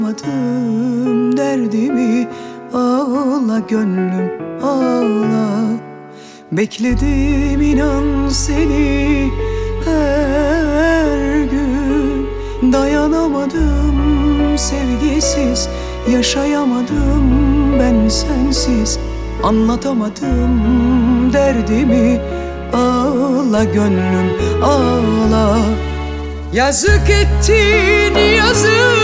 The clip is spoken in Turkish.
Anlatamadım derdimi, ağla gönlüm ağla. Bekledim inan seni her gün. Dayanamadım sevgisiz, yaşayamadım ben sensiz. Anlatamadım derdimi, ağla gönlüm ağla. Yazık ettin yazık